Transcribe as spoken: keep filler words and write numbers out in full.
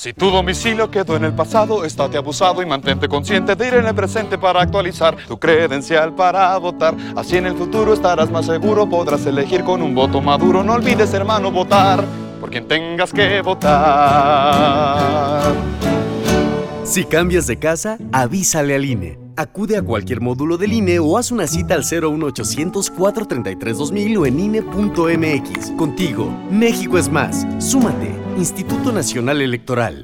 Si tu domicilio quedó en el pasado, estate abusado y mantente consciente de ir en el presente para actualizar tu credencial para votar. Así en el futuro estarás más seguro, podrás elegir con un voto maduro. No olvides, hermano, votar por quien tengas que votar. Si cambias de casa, avísale al I N E. Acude a cualquier módulo del I N E o haz una cita al cero uno ochocientos, cuatrocientos treinta y tres, dos mil o en I N E punto M X. Contigo, México es más. Súmate. Instituto Nacional Electoral.